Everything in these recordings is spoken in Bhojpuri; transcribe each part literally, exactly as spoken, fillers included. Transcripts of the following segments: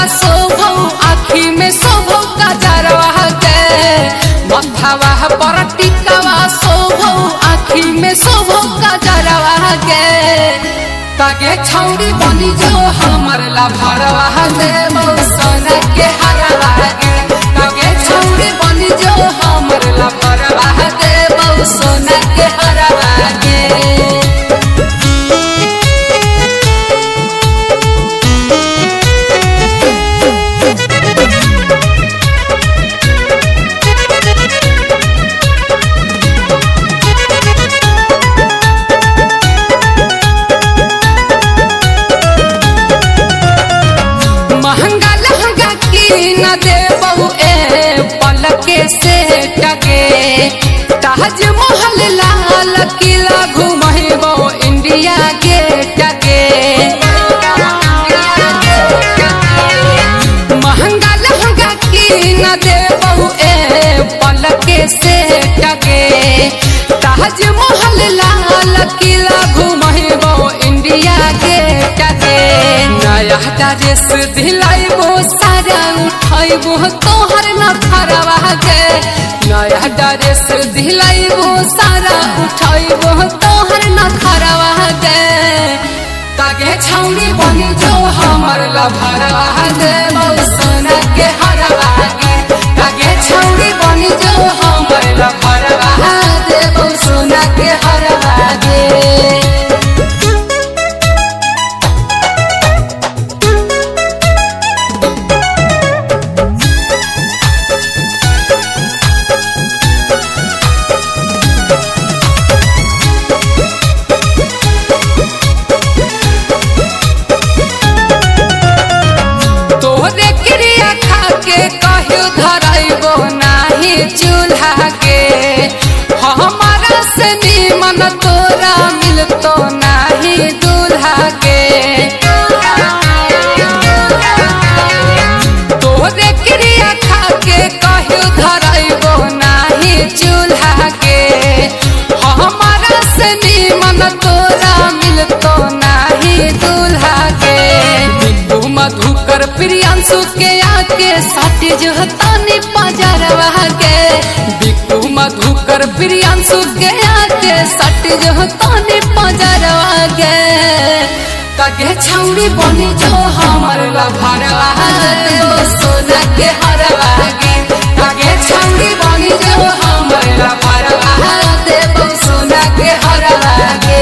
शोभौ आखी में शोभौ गजरवा के मथवा पर टिकवा शोभौ आखी में शोभौ गजरवा के तागे छौड़ी बनी जो हमर लभरवा दे मौसना के हरवा के तागे छौड़ी बनी जो हमर लभरवा दे मौसना के हरवा के न देबौ ए पलके से टके ताज महल लाल किला घुमैबौ इंडिया गेट के महंगा लहंगा की न देबौ ए पलके से टके ताज महल लाल किला घुमैबौ इंडिया गेट के नया ड्रेस दिलाइबो सारा उठाइबो तोहर नखरवा के नया ड्रेस दिलाइबो सारा उठाइबो तोहर नखरवा के तागे छौड़ी बनी जो हमर लभरवा दे मौसना के हरवा के तागे छौड़ी बनी जो हमर लभरवा दे मौसना के हरवा के कहियो धराइबो नाही चूल्हा के हमारा से निमन तोरा मिलतो नाही दूल्हा के तोरे क्रिया खा के कहियो धराइबो नाही चूल्हा के हमारा से निमन तोरा मिलतो नाही दूल्हा के बिट्टू मधुकर प्रियांशु के आके साथी जो तानी पजरवा के बिट्टू मधुकर प्रियांशु के आके साथी जो तानी पजरवा के तागे छौड़ी बनी जो हमर लभरवा दे सोना के हरवा के तागे छौड़ी बनी जो हमर लभरवा दे सोना के हरवा के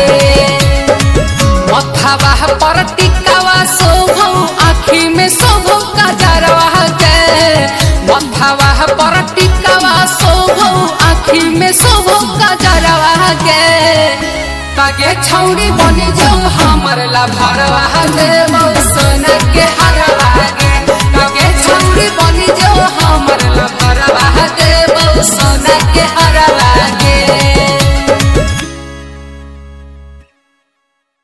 मथवा पर टिकवा शोभौ आखी में शोभौ गजरवा के मथवा पर टिकवा शोभौ आखी में शोभौ गजरवा के तागे छौड़ी बनी जो हमर लभरवा दे मौसना के हरवा के तागे छौड़ी बनी जो हमर लभरवा दे मौसना के